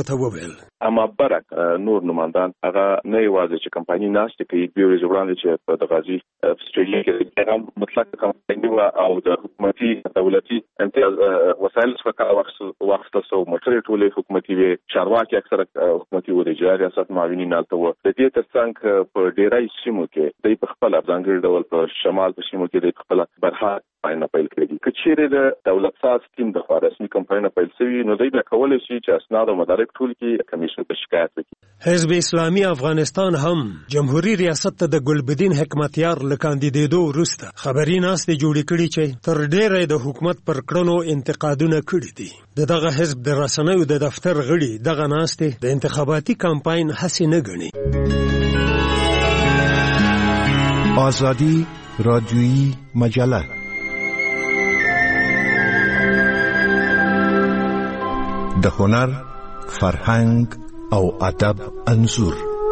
ته وویل اما برک نور نمایندان هغه نه یوازې چې کمپایني ناشته کوي دوی ورځ چې په غازی استرالیا کې هم مطلق کمپایني او د حکومتي دولتي امتیاز وسایل څخه وخت سو موټر ټولې حکومتي وي چارواکي اکثره حکومتي و د جاري ریاست معاونین نالته و د دې ترڅنګ په ډیرای سیمو کې د خپل ځانګړي ډول په شمال په سیمو کې د خپل برها کمپاین پیل کړی کچېره د دولت ساز ټیم د رسمي کمپاین پیل شوی نو دوی کولای شي چې اسناد او مدارک ټول کې کمیشن ته شکایت وکړي. حزب اسلامي افغانستان هم جمهوریت ریاست ته د ګلبدین حکمتیار لکاندیدېدو وروسته خبري ناستې جوړې کړې چې تر ډېره د حکومت پر کړنو انتقادونه کړي دي. دغه حزب د رسنیو د دفتر غړي دغه ناستې د انتخاباتي کمپاین هڅې نه ګڼي. آزادی رادیویی مجله د هنر، فرهنګ او ادب انځور.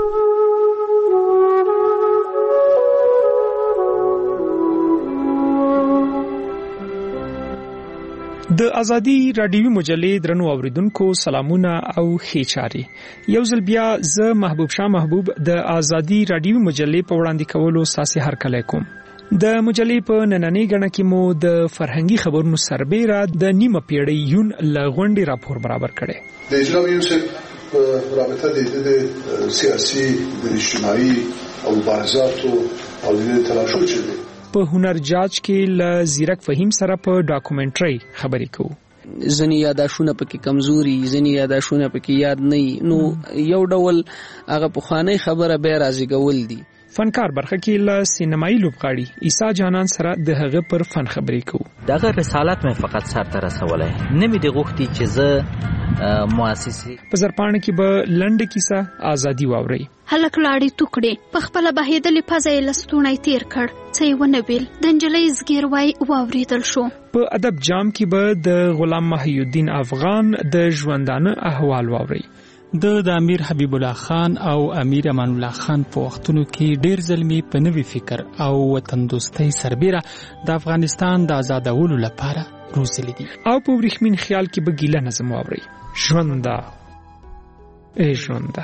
د ازادي رادیوي مجلې درنو اوریدونکو سلامونه او ښې چارې. یو ځل بیا زه محبوب شاه محبوب د ازادي رادیوي مجلې په وړاندې کولو ساسي هرکلی کوم. د مجلې په نننۍ غڼه کې مو د فرهنګي خبرونو سربېره د نیمه پیړۍ یون لغونډي راپور برابر کړي. د اجرام یوسف رابطه د سیاسي د اجتماعي او مبارزات او د تلاشو چي په هنر جاج کې ل زیرک فهیم سره په ډاکومنټري خبرې کوو. ځنې یاداشونه پکې کمزوري، ځنې یاداشونه پکې یاد نه نو یو ډول هغه پخوانی خبره به راځيګول دي. فنکار برخه کې ل سینمایي لوبغاړي عیسی جانان سره د هغه پر فن خبرې کوو. دغه رسالت مې فقط سر ته رسولای نه مې د غوښتي چې زه مؤسسي په زرپانه کې به لنډه کیسه ازادي واوري. هلک لاړې ټوکړې په خپل بهیدلې پزې لستونای تیر کړ څه ونه بیل د انجلۍ زګیر وای واوریدل شو. په ادب جام کې به د غلام محی الدین افغان د ژوندانه احوال واوري. د امیر حبیب الله خان او امیر امان الله خان په وختونو کې ډیر ځلمی په نوې فکر او وطن دوستۍ سربېره د افغانستان د آزادولو لپاره روزلي دي. او په ورېښمین خیال کې به ګیله نظم واوري. ژونده ای ژونده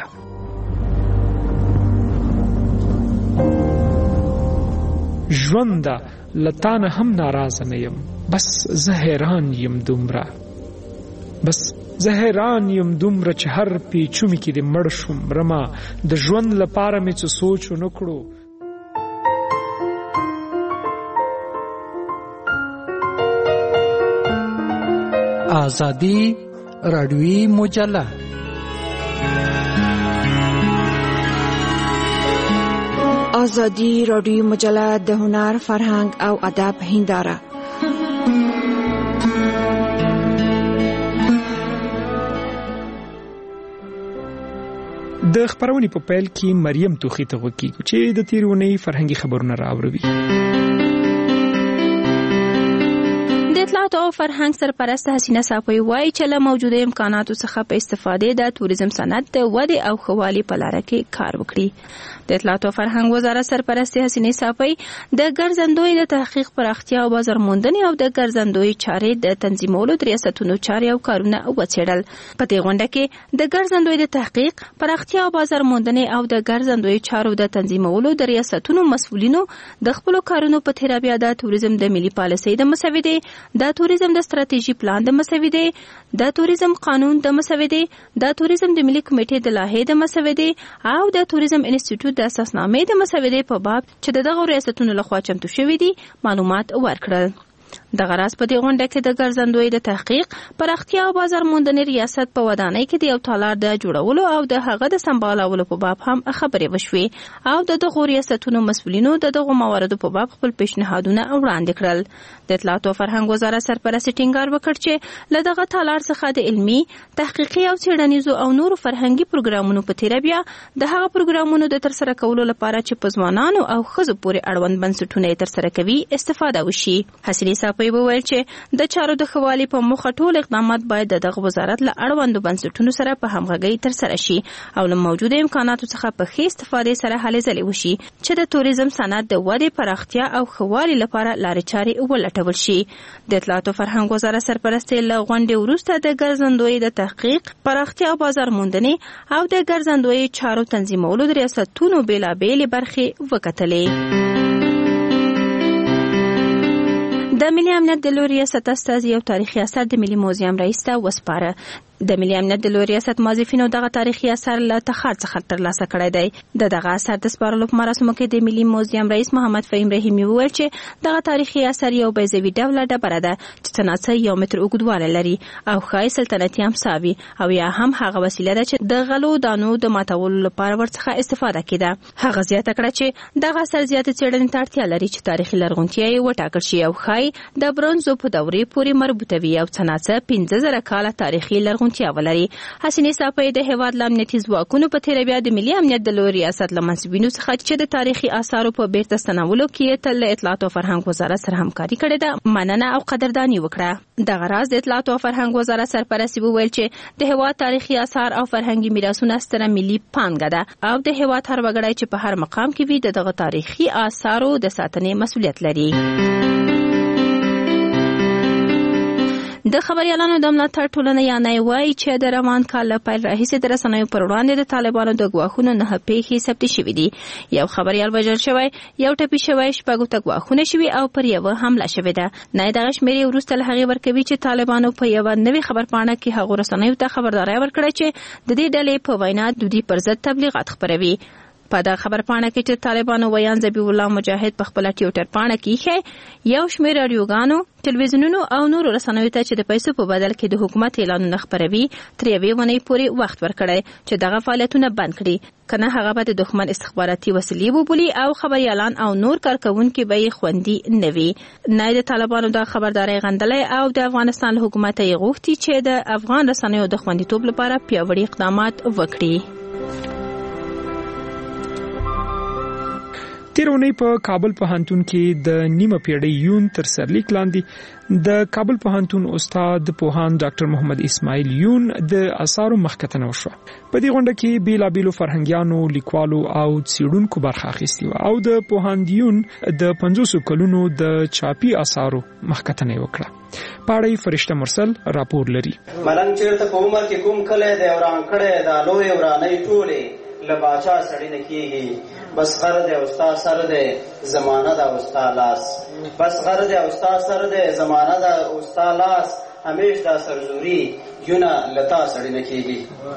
ژونده لتانه هم ناراضه نه یم بس زه حیران یم دومره بس زه حیران یم دومره چې هر پیچومي کې د مړ شوم رما د ژوند لپاره مې څه سوچ ونه کړو. آزادی رادیویی مجله آزادی رادیویی مجله د هنر، فرهنګ او ادب هنداره. د خبرونې په پیل کې مریم توخی ته وکیږو چې د تیرونې فرهنګي خبرونه راوړي. اطلاعات او فرهنګ سرپرست حسینه صافی وایي چې له موجوده امکاناتو څخه په استفادې د توریزم صنعت د ودې او ښه والي په لاره کې کار وکړي. د اطلاعات او فرهنګ وزارت سرپرست حسینه صافی د ګرځندوی د تحقیق پراختیا او بازار موندنې او د ګرځندوی چارې د تنظیمولو د ریاستونو چارې او کارونه وڅېړل. په دې غونډه کې د ګرځندوی د تحقیق پراختیا او بازار موندنې او د ګرځندوی چارو د تنظیمولو د ریاستونو مسؤلینو د خپل کارونو په تیر بیا د توریزم د ملي پالیسۍ د مسودې، د توریزم د ستراتیژي پلان د مسودې، د توریزم قانون د مسودې، د توریزم د ملي کمیټې د لایحې د مسودې او د توریزم انسټیټیوټ د اساسنامې د مسودې په باب چې دغه ریاستونو لخوا چمتو شوي دي معلومات ورکړل. دغه راز په دې غونډه کې د ګرځندوی د تحقیق پراختیا او بازار موندنې ریاست په ودانۍ کې د یو تالار د جوړولو او د هغه د سمبالولو په باب هم خبرې وشوې او دغه ریاستونو مسؤلینو دغه مواردو په باب خپل پیشنهادونه وړاندې کړل. د اطلاعات او فرهنګ وزارت سرپرست ټینګار وکړ چې له دغه تالار څخه د علمي، تحقیقي او څېړنیزو او نورو فرهنګي پروګرامونو په تیر بیا د هغه پروګرامونو د ترسره کولو لپاره چې په ځوانانو او ښځو پورې اړوند بنسټونه یې ترسره کوي استفاده وشي. حسینه صافی صافی وویل چې د چارو د ښه والي په موخه ټول اقدامات باید د دغه وزارت له اړوندو بنسټونو سره په همغږۍ ترسره شي او له موجوده امکاناتو څخه په ښې استفادې سره هلې ځلې وشي چې د توریزم صنعت د ودې پراختیا او ښه والي لپاره لارې چارې ولټول شي. د اطلاعات او فرهنګ وزارت سرپرست له غونډې وروسته د ګرځندوی د تحقیق، پراختیا او بازار موندنې او د ګرځندوی چارو تنظیمولو د ریاستونو بیلابېلې برخې وکتلې. د ملي امنیت د لوی ریاست استازي یو تاریخي اثر د ملي موزیم رئیس ته وسپاره. د ملي امنیت د لوی ریاست موظفینو دغه تاریخي اثر له تخار څخه ترلاسه کړی دی. دغه اثر د سپارلو په مراسمو کې د ملي موزیم رئیس محمد فهیم رحیمي وویل چې دغه تاریخي اثر یو بیضوي ډوله ډبره ده چې څناڅه 1 متر اوږدوالی لري او ښایي سلطنتي امسا وي او یا هم هغه وسیله ده چې د غلو دانو د ماتولو لپاره ورڅخه استفاده کېده. هغه زیاته کړه چې دغه اثر زیاتې څېړنې ته اړتیا لري چې تاریخي لرغونتیا یې وټاکل شي او ښایي د برونزو په دورې پورې مربوطه وي او څناڅه 15,000 کاله تاریخي لرغونتیا ولري. حسینې صافی د هیواد له امنیتي ځواکونو په تېره بیا د ملي امنیت د لوی ریاست له منصبینو څخه چې د تاریخي آثارو په بیرته ستنولو کې تل له اطلاعات او فرهنګ وزارت سره همکاري کړې ده مننه او قدرداني وکړه. دغه راز د اطلاعات او فرهنګ وزارت سرپرست وویل چې د هیواد تاریخي آثار او فرهنګي میراثونه ستره ملي پانګه ده او د هیواد هر وګړی چې په هر مقام کې وي دغه تاریخي آثارو د ساتنې مسؤلیت لري. د خبريالانو د ملاتړ ټولنه یا نای وایي چې د روان کال له پیل راهیسې د رسنیو پر وړاندې د طالبانو د ګواښونو 9 پیښې ثبت شوې دي. یو خبريال وژل شوی، یو ټپي شوی، 6 ته ګواښونه شوي او پر یو حمله شوې ده. نای دغه شمیرې وروسته له هغې ورکوي چې طالبانو په یو نوې خبرپاڼه کې هغو رسنیو ته خبرداری ورکړه چې د دې ډلې په وینا د دوی پر ضد تبلیغات خپروي. په دا خبرپاڼه کې چې طالبانو ویان ذبیح الله مجاهد په خپل ټویټر پاڼه کې یو شمېر رادیوګانو، ټلویزیونونو او نورو رسنیو ته چې د پیسو په بدل کې د حکومت اعلانونه خپروي تر یوې ونې پورې وخت ورکړی چې دغه فعالیتونه بند کړي، کنه هغه به د دښمن استخباراتي وسیلې وبولي او خبريالان او نور کارکونکي به یې خوندي نه وي. نه د طالبانو د خبرداري غندلې او د افغانستان حکومت یې غوښتي چې د افغان رسنیو د خوندیتوب لپاره پیاوړي اقدامات وکړي. تیرونی په کابل پوهنتون کې د نیمه پیړۍ یون تر سرلیک لاندې د کابل پوهنتون استاد پوهاند ډاکټر محمد اسماعیل یون د آثارو مخکتنه وشوه. په دې غونډه کې بیلابیلو فرهنګیانو، لیکوالو او څېړونکو برخه اخیستې وه او د پوهاند یون د 50 کلونو د چاپي آثارو مخکتنه وکړه. پاړی فرشته مرسل راپور لري. ملنګ چیرته په عمر کې کوم کله د وران کړه د لوی ورانې ټوله لباچا سړی نه کیږي، بس غر دے استاد سر دے زمانہ دا استاد لاس، بس غر دے استاد سر دے زمانہ دا استاد لاس، ہمیش دا سرزوری یونا لتا سړی نه کیږي.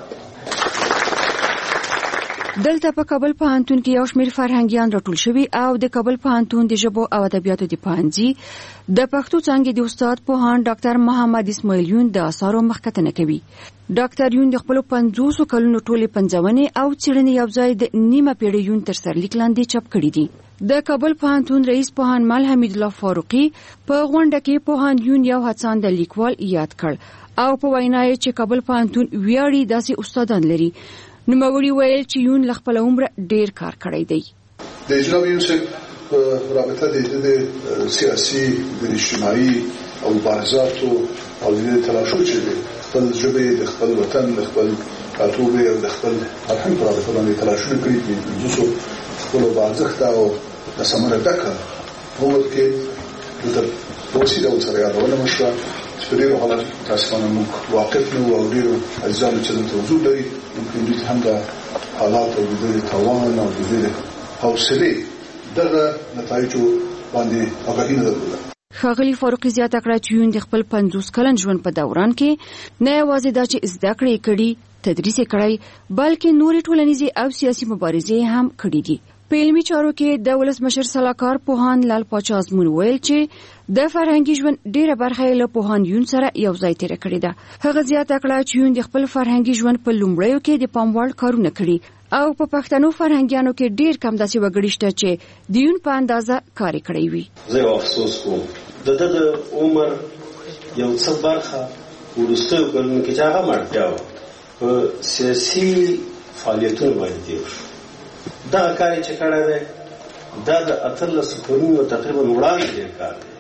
دلته په کابل پوهنتون کې یو شمېر فرهنګیان راټول شوي او د کابل پوهنتون د ژبو او ادبیاتو د پوهنځي د پښتو څانګې د استاد پوهاند ډاکټر محمد اسماعیل یون د آثارو مخکتنه کوي. ډاکټر یون د خپل 50 کلونو ټولې پنځونې او څېړنې یوځای د نیمه پیړۍ یون تر سرلیک لاندې چاپ کړي دي. د کابل پوهنتون رئیس پوهاند مل حمید الله فاروقي په غونډه کې پوهاند یون یو هڅاند لیکوال یاد کړ او په وینا یې چې کابل پوهنتون ویاړي داسې استادان لري. نوموړي ویل چې یون له خپل عمر ډیر کار کړی دی. د جناب یون صاحب رابطه د سیاسي، د اجتماعي او مبارزاتو او د تلاشو چې خپل ژبې د خپل وطن د خپل ټاټوبې او د خپل فرهنګ په اړه باندې تلاشونه کړي دي. زه خپل بازخت او د سمره ډکه هو کې د وسیله او سره یادونه مشره چې ډیرو حالات تاسفانه موږ واقف نه او ډیرو اجزام چې د توضیح لري ممکن دې هم د حالات او د توان او د حوصله دغه نتایج باندې اغاهی نه درلوده. ښاغلي فاروقي زیاته کړه چې یون د خپل 50 کلن ژوند په دوران کې نه یوازې دا چې زده کړې کړي، تدریس کړی، بلکې نورې ټولنیزې او سیاسي مبارزې هم کړې دي. په علمي چارو کې د ولسمشر سلاکار پوهاند لال پاچا ازمون ویل چې د فرهنګي ژوند ډیره برخه له پوهاند یون سره یو ځای تیر کړې ده. هغه زیاته کړه چې یون د خپل فرهنګي ژوند په لومړیو کې د پام وړ کارونه کړي او په پښتنو فرهنګیانو کې ډیر کم داسې وګړي شته چې د یون په اندازه کار کړی وي. زه افسوس کوم د عمر یو څه برخه ورسته کلونو کې چې هغه مړتیا په سیاسي فعالیتونو باندې دی. دا کار چې کړی دی دا د 18 کلونو تقریبا وړاندې کار دی.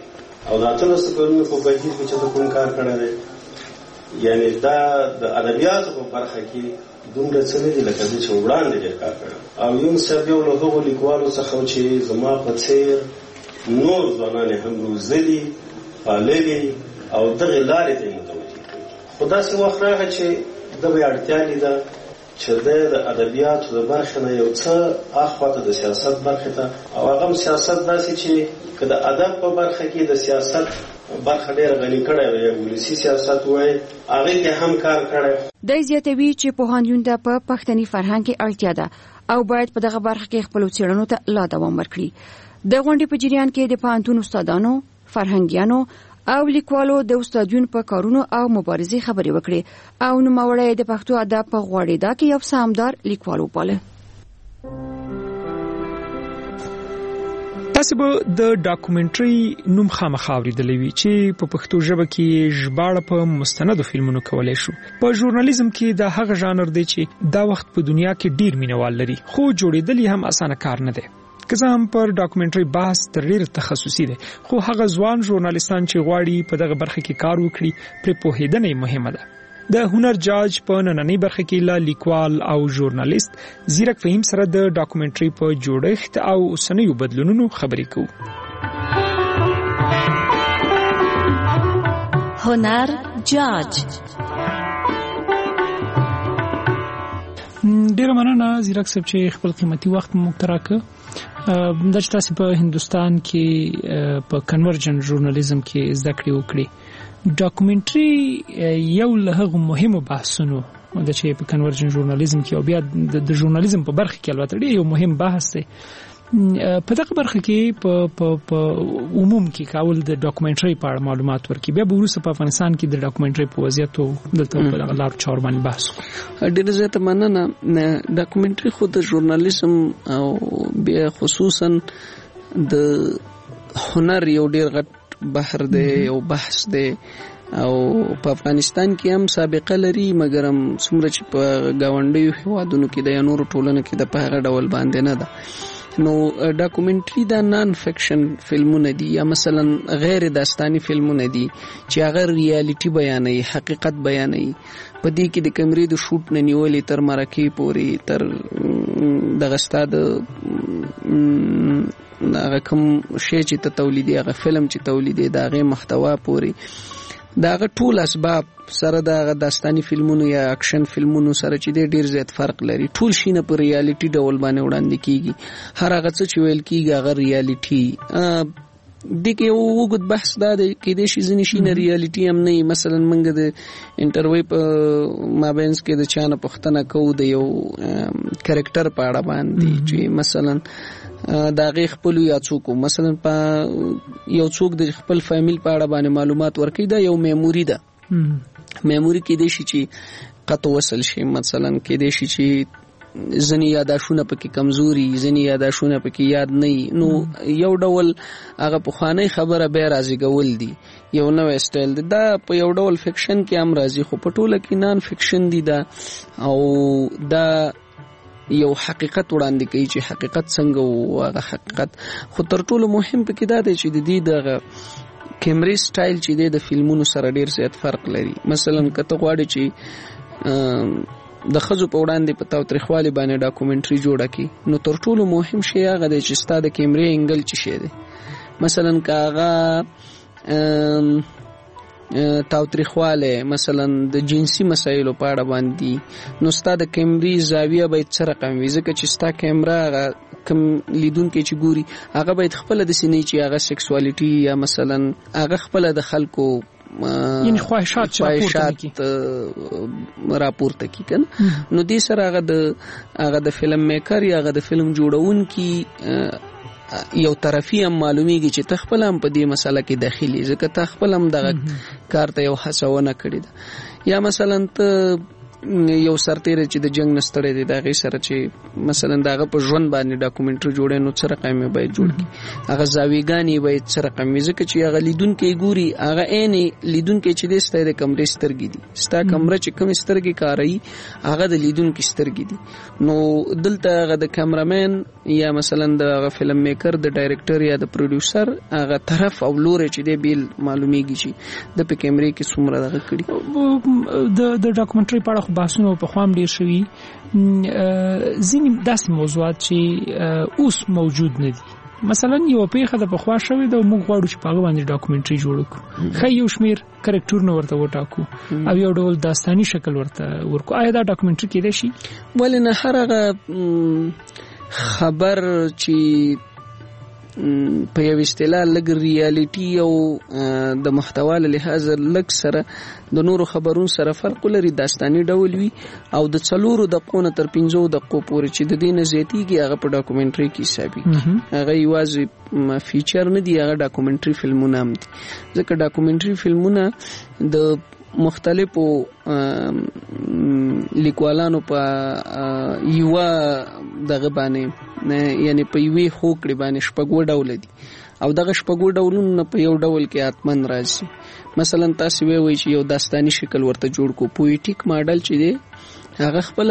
او دا ټول څه کولونه په بهیر کې چې کوم کار کړی دی یعنی دا د ادبیاتو په برخه کې دومره څه نه دي لکه چې وړاندې ډېر کار کړی او یون صاحب یو له هغو لیکوالو څخه چې زما په څېر نور ځوانان هم روزلي پاللي او دغې لارې ته یې متوجه کړي خو داسې وخت راغی چې ده به یې اړتیا لیده چې د ادبیاتو د برخې نه یو څه اخواته د سیاست برخې ته او هغه هم سیاست داسې چې که د ادب په برخه کې د سیاست برخه ډېر غني کړی وي ولسي سیاست وایي هغې کې هم کار کړی. دی زیاتوي چې پوهنتون ته په پښتني فرهنګ کې اړتیا ده او باید په دغه برخه کې خپلو څېړنو ته لا دوام ورکړي. د غونډې په جریان کې د پوهنتون استادانو، فرهنګیانو او لیکوالو د استادیون په کارونو او مبارزې خبرې وکړې او نوموړی د پښتو ادب په غوړېدا کې یو سامدار لیکوال وباله. تاسو به د ډاکومنټري نوم خامخا اورېدلی وي چې په پښتو ژبه کې ژباړه په مستندو فلمونو کولای شو. په ژورنالیزم کې دا هغه ژانر دی چې دا وخت په دنیا کې ډیر مینوال لري خو جوړېدل هم اسانه کار نه دی. که څه هم پر ډاکومنټري بحث تر ډیره تخصصي دی خو هغه ځوان ژورنالیستان چې غواړي په دغه برخه کې کار وکړي پرې پوهېدنه مهمه ده. د هنر جاج په نننۍ برخه کې لا لیکوال او ژورنالیست زیرک فهیم سره د ډاکومنټري په جوړښت او اوسنیو بدلونونو خبرې کوو. هنر جاج. ډیره مننه زیرک صاحب چې خپل قیمتي وخت مو راکړ. د تاسو په هندستان کې په کنورجن ژورنالیزم کې زده کړې وکړې. ډاکومنټري یو له هغو مهمو بحثونو د چې په کنورجن ژورنالیزم کې او بیا د ژورنالیزم په برخه کې البته ډېر یو مهم بحث دی. په دغه برخه کې په عموم کې کول د ډاکومنټري په اړه معلومات ورکړي بیا به وروسته په افغانستان کې د ډاکومنټري په وضعیت او دلته په دغه لار چور باندې بحث وکړو. ډېر زیاته مننه. ډاکومنټري خو د ژورنالیزم او بیا خصوصا د هنر یو ډېر غټ بحر دی او بحث دی او په افغانستان کې هم سابقه لري مګر هم څومره چې په گاونډیو هیوادونو کې د یا نورو ټولنو کې د په هغه ډول باندې نه ده. نو ډاکومنټري دا نان فکشن فلمونه دي یا مثلا غیر داستاني فلمونه دي چې هغه ریالټي بیانوي، حقیقت بیانوي. په دې کې د کیمرې د شوټ نه نیولې تر مرکې پورې تر دغه ستاد هغه کوم شی چې ته تولیدي هغه فلم چې تولیدي دا غي محتوا پورې دا غ ټول اسباب سره دا داستاني فلمونو یا اکشن فلمونو سره چې ډېر زیات فرق لري. ټول شینه په ریالټي ډول باندې وړاندې کیږي. هر هغه څه چې ویل کیږي هغه ریالټي. دغه یو وګت بحث دا دی کې د شي ځنې شینه ریالټي هم نه. مثلا موږ د انټرویو په مابینس کې د چانه پښتنه کوو د یو کریکټر په اړه باندې چې مثلا دا غي خپل یا څوک مثلا په یو څوک د خپل فامیل په اړه باندې معلومات ورکړي دا یو میموري ده. میموري کې د شي چې قطو وصل شي مثلا کې د شي چې ځنی یاداشونه پکې کمزوري ځنی یاداشونه پکې یاد نه نو یو ډول هغه په خواني خبره به راځي ګول دي یو نوې سټایل دی. دا په یو ډول فکشن کې هم راځي خو په ټوله کې نان فکشن دی دا او دا یو حقیقت وړاندې کوي چې حقیقت څنګه او هغه حقیقت خو تر ټولو مهم پکې دا دی چې د دې دغه کیمرې سټایل چې د فلمونو سره ډیر زیات فرق لري. مثلا کته غواړي چې د خزو په وړاندې په تاوتریخوالي باندې ډاکومنټري جوړه کی نو تر ټولو مهم شی هغه دی چې ستاسو د کیمرې انګل چی شي دی. مثلا کاغه تاوتریخواله مثلا د جنسي مسایلو په اړه باندې نو ستاسو د کیمرې زاویه باید څه رقم وي ځکه چې ستاسو کیمرا کم لیدونکو چې ګوري هغه باید خپل د سینې چې هغه سیکسوالټي یا مثلا هغه خپل د خلکو یعنی خواهشات راپورته کی کنه نو دې سره هغه د فلم میکر یا هغه د فلم جوړونکي یو طرفي هم معلومیږي چې تخپل هم په دې مسله کې داخلي ځکه تخپل هم دغه کار ته یو هڅونه کړې ده. یا مثلا ته یو سرتیر چې د جنگ نستړی دی دا غي سره چې مثلا داغه په ژوند باندې ډاکومنټري جوړې نو څه رقم باید جوړ کی هغه زاویګانی باید څه رقم ځکه چې هغه لیدونکو ګوري هغه عین لیدونکو چې د ستای د کمرې سترګې دي ستا کمره چې کوم سترګې کاري هغه د لیدونکو سترګې دي نو دلته هغه د کیمرامین یا مثلا د فلم میکر د ډایرکټر یا د پروډوسر هغه طرف او لوري چې دی بیل معلومیږي چې د په کیمرې کې څومره دغه کړي د ډاکومنټري په اړه بحثونه په خوام ډیر شوي ځینې داسې موضوعات چې اوس موجود نه دي مثلا یو پیښه د پخوا شوې د موږ غواړو چې په هغه باندې ډاکومنټري جوړ کړو خو یو شمیر کریکټورونه ورته وټاکو او یو ډول داستاني شکل ورته ورکو آیا دا ډاکومنټري کېدای شي ولې نه هر هغه خبر چې په یو اصطلاح لګ ریالټي او د محتوا له لحاظ لګ سره د نورو خبرونو سره فرق لري داستاني ډول وي او د 4 دقیقو تر 15 دقیقو پورې چې د دې نزيتيږي هغه په ډاکومنټري کې حسابي هغه یوازې فیچر نه دی هغه ډاکومنټري فلمونه هم دي ځکه ډاکومنټري فلمونه د مختلفو لیکوالانو په یو دغه باندې یعنی په یوې هوکړې باندې شپږ ډول دي او دغه شپږ ډولونه په یو ډول کې اتمن راځي مثلا تاسو وایي چې یو داستاني شکل ورته جوړ کو پویټیک ماډل چې دی هغه خپل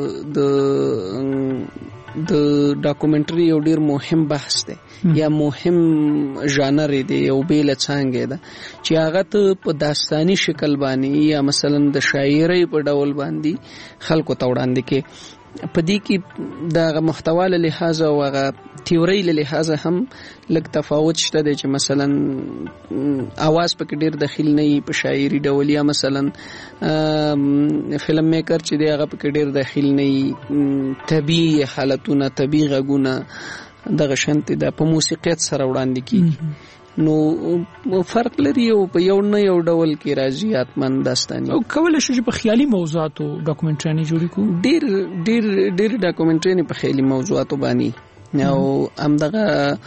د ډاکومنټري یو ډیر مهم بحث دی یا مهم ژانر دی یو بیل څنګه ده چې هغه ته په داستاني شکل باندې یا مثلا د شاعرۍ په ډول باندې خلکو ته وړاندې کې پدې کې د محتوا له لحاظ او هغه تیوري له لحاظ هم لږ تفاوت شته چې مثلا आवाज پکې ډیر داخل نه وي په شاعري ډول یا مثلا فلم میکر چې دی هغه پکې ډیر داخل نه وي طبيعي حالتونه طبيعي غږونه دغه شانت د په موسیقیت سره وړاندې کیږي نو فرق لري او په یو نه یو ډول کې راځي اتمن داستاني او کولای شي په خیالي موضوعاتو ډاکومنټري جوړ کړو ډیر ډاکومنټري په خیالي موضوعاتو باندې او همدغه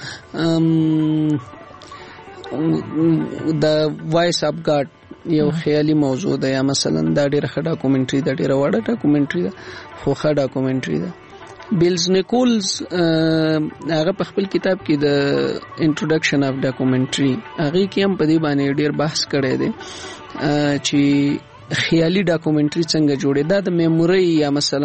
د وایس اپ ګارد یو خیالي موضوع ده یا مثلا دا ډیره ښه ډاکومنټري ده ډیره وړه ډاکومنټري ده خو ښه ډاکومنټري ده بیلز نیکولز هغه په خپل کتاب کې د انټروډکشن اف ډاکومنټري هغه کې هم په دې باندې ډیر بحث کړی دی چې خیالي ډاکومنټري څنګه جوړه ده د میموري یا مثلا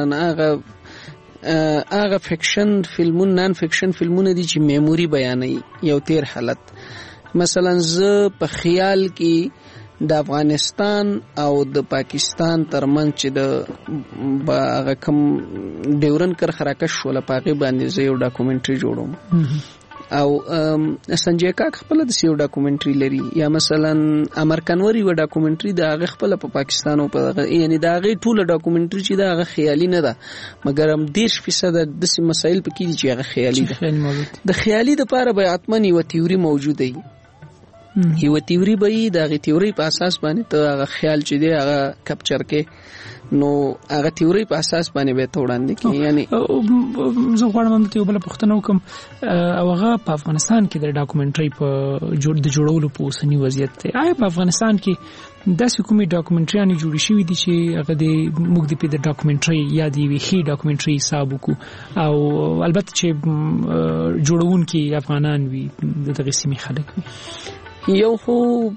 هغه فکشن فلمون نان فکشن فلمونه دي چې میموري بیانوي یو تیر حالت مثلا زه په خیال کې د افغانستان او د پاکستان ترمنځ چې د هغه کوم ډیورن کرخراکش ولا پاغي باندې زه یو ډاکومنټري جوړوم او سنجي کاک خپل د سیو ډاکومنټري لري یا مثلا امر کنوري و ډاکومنټري د هغه خپل په پاکستان او په یعنی د هغه ټول ډاکومنټري چې د هغه خیالي نه ده مګر هم 10% د مسایل په کې دي چې هغه خیالي ده د خیالي د لپاره به اتمنی و تیوري موجوده وي یو تیوري به د هغه تیوري په اساس باندې ته هغه خیال چې دی هغه کپچر کې نو هغه تیوري په اساس باندې به توړاندې کې یعنی زه غواړم ته یو بل پوښتنه وکم او هغه په افغانستان کې د ډاکومنټري په جوړولو په اوسنی وضعیت ته آیا په افغانستان کې داسې کومې ډاکومنټریانې جوړې شوې دي چې هغه د موږ د ډاکومنټري یا د ویخي ډاکومنټري حساب وکړو او البته چې جوړونکي افغانان وي دغه سیمې خلک وي یو خو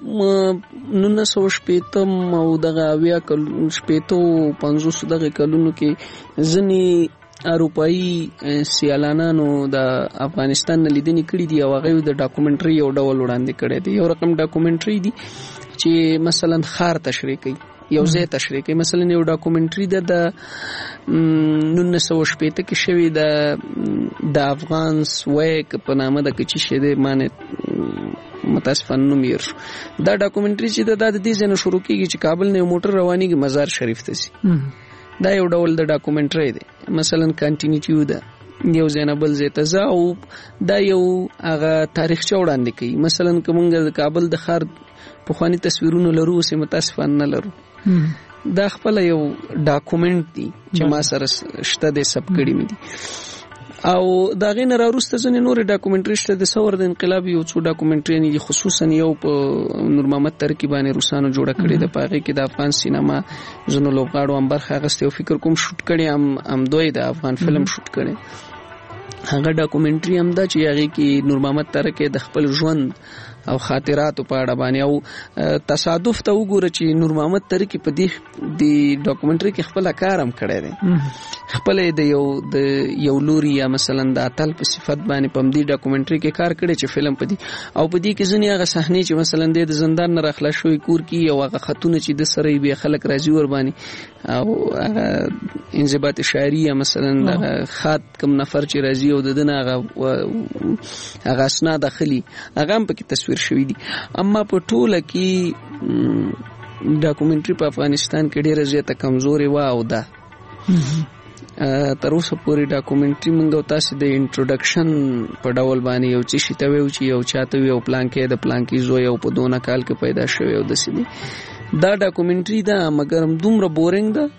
1950 او دغه 50 دغه کلونو کې ځنی اروپאי سیالانانو د افغانستان لیدنې کړې دي او هغه د ډاکومنټري یو ډول وړاندې کړي دي یو رقم ډاکومنټري دي چې مثلا خار تشریح کوي یو ځای تشریح کوي مثلا یو ډاکومنټري د 1960 کې شوی د افغان سویک په نامه د کچې شه د معنی متاسفانه نوم یې دا ډاکومنټري چې د دې ځنه شروع کیږي چې کابل نه موټر روانيږي مزار شریف ته سي دا یو ډول د ډاکومنټري دی مثلا کنټینیټیو ده یو ځنبل زیته ز او دا یو هغه تاریخچه وړاندې کوي مثلا کومه د کابل د خار په خواني تصویرونه لرو سي متاسفانه نه لرو دا خپل یو ډاکومنټ دی چې ما سره شته د سب کړي مې دي او دا غین را وروسته ځنې نور ډاکومنټري شته د ثور د انقلاب یو څو ډاکومنټري دي خصوصا یو په نور محمد ترکی باندې روسانو جوړه کړې د پاغي کې د افغان سینما زنو لوبغاړو هم برخه اخیسته او فکر کوم شوټ کړي هم دوی د افغان فلم شوټ کړي هغه ډاکومنټري هم دا چې هغه کې نور محمد ترکی د خپل ژوند او خاطراتو په اړه باندې او تصادف ته وګوره چې نور محمد ترکی په دې د ډاکومنټري کې خپل کار هم کړی دی خپل د یو لوري یا مثلا د اتل په صفت باندې په دې ډاکومنټري کې کار کړی چې فلم په دې او په دې کې ځنې هغه صحنې چې مثلا د زندان نه راخلا شوی کور کې او هغه خطونه چې د سره به خلک راځي ور باندې او هغه انضباط شعري یا مثلا د خط کوم نفر چې راځي او دغه هغه اسناد داخلي هغه هم په کې شوی دي اما په ټوله کې ډاکومنټري په افغانستان کې ډیره زیاته کمزوري و او ده تر اوسه پورې ډاکومنټري موږ تاسو د انټروډکشن په ډول باندې یو څه شته ویو چې یو چاته یو پلان کې د پلان کې زوی او په دونه کال کې پیدا شوی او د سیدي دا ډاکومنټري ده مګر دومره بورینګ ده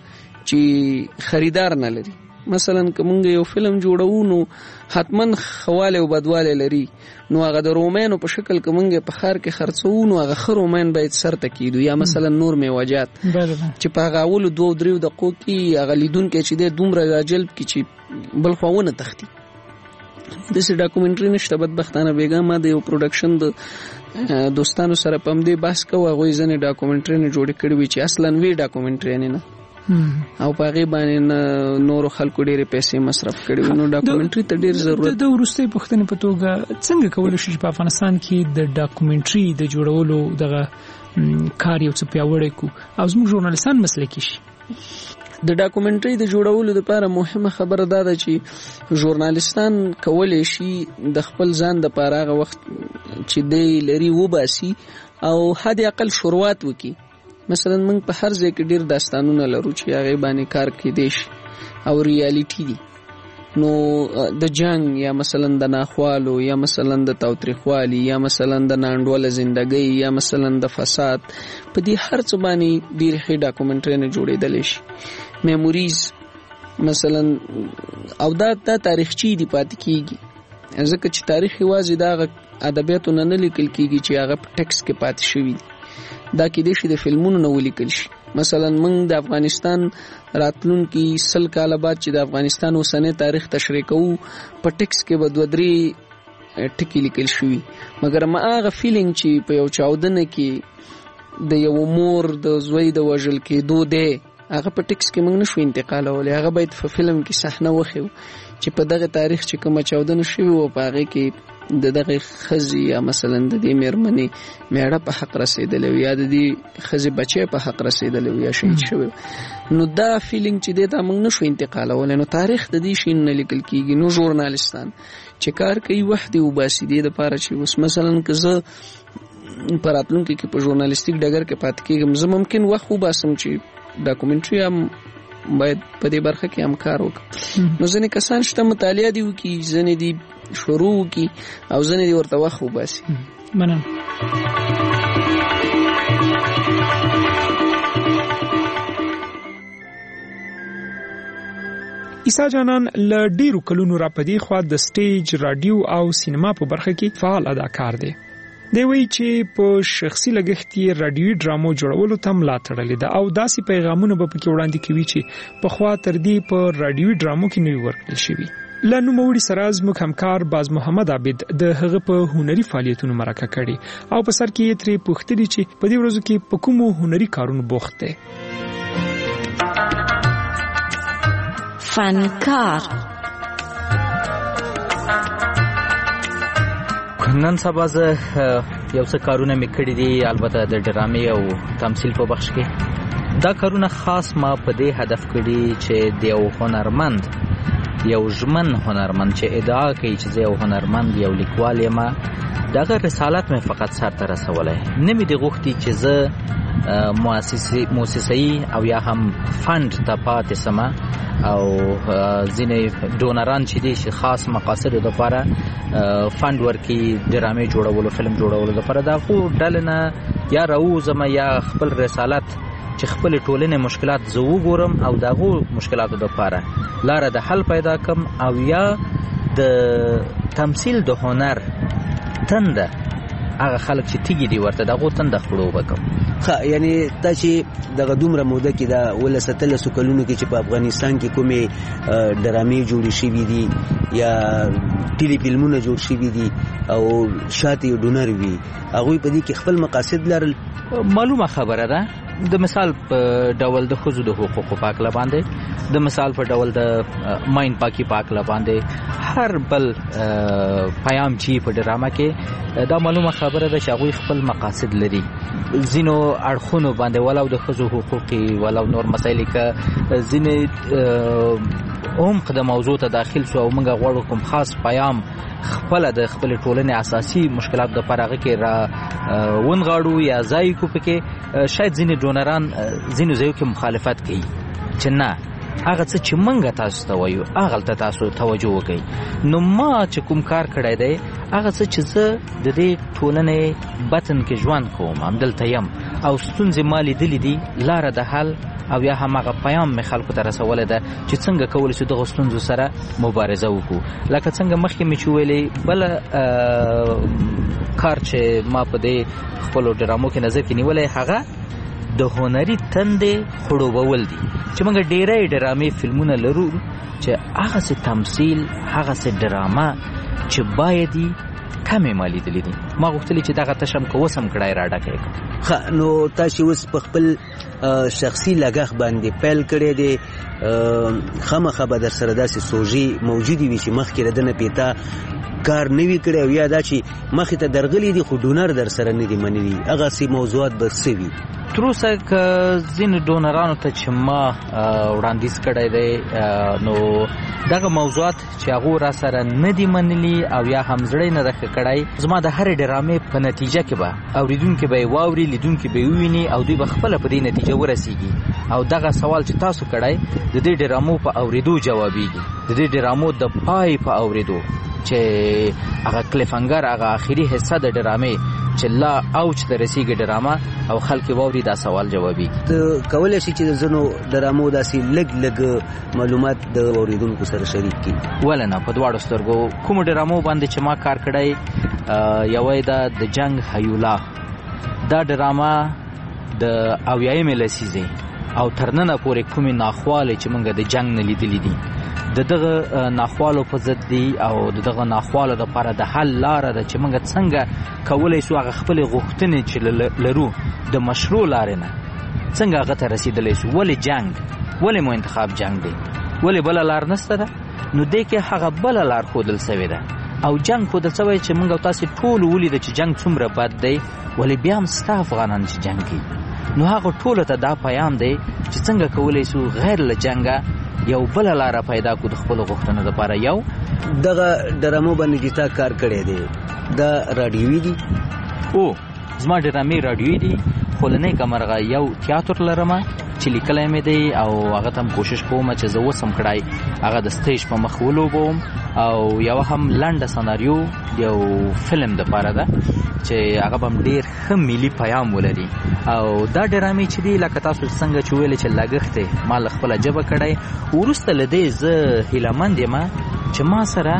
چې خریدار نه لري مثلا کومه یو فلم جوړو نو حتما خواله او بدواله لري نو هغه د رومانو په شکل کومه په خار کې خرڅو نو هغه خرومن باید سر تکیدو یا مثلا نور میوجات چې په هغه اول 2-3 دقیقو کې هغه لیدون کې چې د دومره راجلب کې چې بل خوونه تختی د سې ډاکومنټري نشته بدبختانه بیګا ما د یو پروډکشن د دوستانو سره پم دی بحث کوه غوي ځنه ډاکومنټري نه جوړ کړی وي چې اصلا وی ډاکومنټري نه او پاغي باندې نور خلکو ډېر پیسې مصرف کړي نو ډاکومنټري ته ډېر ضرورت د ورستۍ پښتنې په توګه څنګه کولای شي په افغانستان کې د ډاکومنټري د جوړولو دغه کار یو څه پیاوړی کو او زموږ ژورنالیستان مسلکي شي د ډاکومنټري د جوړولو لپاره مهمه خبره ده چې ژورنالیستان کولای شي د خپل ځان د پاره هغه وخت چې دی لري وباسي او حد اقل شروعات وکي مثلا موږ په هر ځای کې ډیر داستانونه لرو چې هغه باندې کار کېدی شي او ریالټي دي نو د جنگ یا مثلا د ناخوالو یا مثلا د تاوتریخوالي یا مثلا د ناندوله ژوندۍ یا مثلا د فساد په دې هر څه باندې ډیر ښه ډاکومنټري نه جوړېدل شي میموریز مثلا او دا تاریخچی دی پاتې کیږي ځکه چې تاریخ یوازې د ادبیاتو نه لیکل کیږي چې هغه په ټیکس کې پاتې شوی دی دا کې د شي د فلمونو نو لیکل شي مثلا موږ د افغانستان راتلونکي 100 کال بعد چې د افغانستان اوسنۍ تاریخ تشریح کوو په ټیکس کې به 2-3 ټکی لیکل شوی مګر ما هغه فیلینګ چې په یو چاودنه کې د یو مور د زوی د وژل کېدو دی هغه په ټیکس کې موږ نشو انتقالولای هغه باید په فلم کې صحنه وخیو چې په دغه تاریخ چې کومه چاودنه شوی او په هغه کې د دغه خزي یا مثلا د دې مېرمنې میړه په حق رسیدلې یا د دې خزي بچي په حق رسیدلې یا شهید شوی نو دا فیلینګ چې دا موږ نشو انتقالولای نو تاریخ د دې شین نه لیکل کیږي نو ژورنالیستان چې کار کوي وحدي وباسي د لپاره چې اوس مثلا که زه پراتلونکو کې په ژورنالیستیک ډګر کې پات کېږم زه ممکن وخت وباسم چې ډاکومنټري هم باید په دې برخه کې هم کار وکړي نو ځینې کسان شته مطالعه دی وکي ځینې دی شروع کی او ځنې دی ورته وخت وباسي مننه عیسی جانان له ډیرو کلونو را پدې خوا د سټیج رادیو او سینما په برخه کې فعال اداکار دی دی وی چې په شخصي لګښت یې رادیوي ډرامو جوړولو ته ملا تړلې ده او داسې پیغامونه به پکې وړاندې کوي چې په خوا تر دې په رادیوي ډرامو کې نوي ورکړل شوي له نوموړي سره زموږ همکار باز محمد عابد د هغه په هنري فعالیتونو مرکه کړي او په سر کې یې ترې پوښتنې چې په دې ورځو کې په کومو هنري کارونو بوخت دی فنکار نن سبا زه یو څه کارونه مې کړي دي البته د ډرامې او تمثیل په بخش کې دا کارونه خاص ما په دې هدف کړي چې د یو هنرمند یو ژمن هنرمند چې ادعا کوي چې یو هنرمند یو لیکوال یم دغه رسالت مې فقط سر ته رسولای نه مې د غوښتي چې زه مؤسسي او یا هم فند ته پاتې سم او ځینې ډونران چې دي چې خاص مقاصد لپاره فند ورکي ډرامې جوړولو فلم جوړولو لپاره دا خو ډلنه یا راوزم یا خپل رسالت چې خپل ټولنې مشکلات زه وګورم او دغه مشکلاتو لپاره لاره د حل پیدا کم، او یا د تمثيل د هنر تنده هغه خلک چې تیږي دی ورته دغه تنده خړو وکم. یعنی تا چې دغه دومره موده کې دا ولستله سکلونو کې چې په افغانستان کې کومې ډرامې جوړې شوې دي یا ټیلی فلمونه جوړ شوي دي او شاته یو ډونر وي، هغوی په دې کې خپل مقاصد لرل. معلومه خبره ده. د مثال په ډول د ښځو د حقوقو په اړه باندې، د مثال په ډول د ماین پاکي په اړه باندې، هر بل پیام چې په ډرامه کې دا معلومه خبره ده چې هغوی خپل مقاصد لري. ځینو اړخونو باندې ولو د ښځو حقوقي ولو نور مسایل کې ځینې عمق د موضوع ته داخل شو او موږ غواړو کوم خاص پیام خپل د خپل ټولنې اساسي مشکلات د پرغه کې را ونغاړو یا ځای کو پکې شاید ځینې ډونران ځینو ځایو کې مخالفت کوي چې نه هغه څه چې موږ تاسو ته وایو هغه ته تاسو توجه وکړئ. نو ما چې کوم کار کړی دی هغه څه چې زه د دې ټولنې بطن کې ژوند کوم همدلته یم او ستونزې ما لیدلې دي، لاره د حل او یا هماغه پیام مې خلکو ته رسولی ده چې څنګه کولی شو دغه ستونزو سره مبارزه وکړو. لکه څنګه مخکې مې چې ویلې بله کار چې ما په دې خپلو ډرامو کې نظر کې نیولی هغه د هنري تندې خړوبول دي چې موږ ډېری ډرامې فلمونه لرو چې هغسې تمثیل هغسې ډرامه چې باید کمې ما لیدلې دي. ما غوښتلې چې دغه تشم که اوس هم کړای را ډکې کړم. نو تاسو اوس په خپل شخصي لګښت باندې پیل کړی دی، خامخا به در سره داسې سوژې موجودې وي چې مخکې د نه پیتا کار نه وي کړی او یا دا چې مخې ته درغلي دي خو ډونر در سره نه دي منلي، هغسې موضوعات به څه وي؟ تر اوسه که ځینو ډونرانو ته چې ما وړاندیز کړی دی نو دغه موضوعات چې هغو را سره نه دي منلي او یا هم زړی نه ده ښه کړی، زما د هرې ډرامې په نتیجه کې به اورېدونکي به یې واوري، لیدونکي به یې وویني او دوی به خپله په دې نتیجه ورسیږي او دغه سوال چې تاسو کړی د دې ډرامو په اورېدو جوابیږي، د دې ډرامو د پای په اورېدو چې هغه کلیفنګر هغه آخري حصه د ډرامې چې لا اوج ته رسیږي ډرامه او خلک واوري دا سوال جوابي. ته کولای شي چې د زنو ډرامو داسې لږ معلومات د اوریدونکو سره شریک کړي؟ ولې نه، په دواړو سترګو. کوم ډرامو باندې چې ما کار کړی یوه ده د جنگ هیولا، دا ډرامه د 80مې لسیزې او تر ننه پورې کومې ناخوالې چې موږ د جنگ نه لیدلې دي دغه ناخوالو په ضد دی او دغه ناخوالو لپاره د حل لاره ده چې موږ څنګه کولی شو هغه خپلې غوښتنې چې لرو د مشروع لارې نه څنګه هغه ته رسېدلی شو. ولې جنگ، ولې مو انتخاب جنگ دی، ولې بله لار نشته ده؟ نو دې کې هغه بله لار ښودل سوې ده او جنگ ښودل سوی چې موږ او تاسې ټول ولیده چې جنگ څومره بد دی، ولې بیا هم ستا افغانان چې جنگ کوي. نو هغه ټولو ته دا پیام دی چې څنګه کولی شو غیر له جنګه یو بله لاره پیدا کړو د خپلو غوښتنو لپاره. یو دغه ډرامو باندې چې تا کار کړی دی دا راډیوي دي؟ او زما ډرامې راډیوي دي، خو له نیکه مرغه یو تیاتر لرمه چې لیکلی مې دی او هغه ته هم کوشش کوم چې زه اوس هم کړی هغه د سټیج په مخ ولوبوم او یوه هم لنډه سناریو یو فلم دپاره ده چې هغه به هم ډېر ښه ملي پیام ولري. او دا ډرامې چې دي لکه تاسو څنګه چې ویلې چې لګښت یې ما له خپله ژبه کړی، وروسته له دې زه هیلهمند یم چې ما سره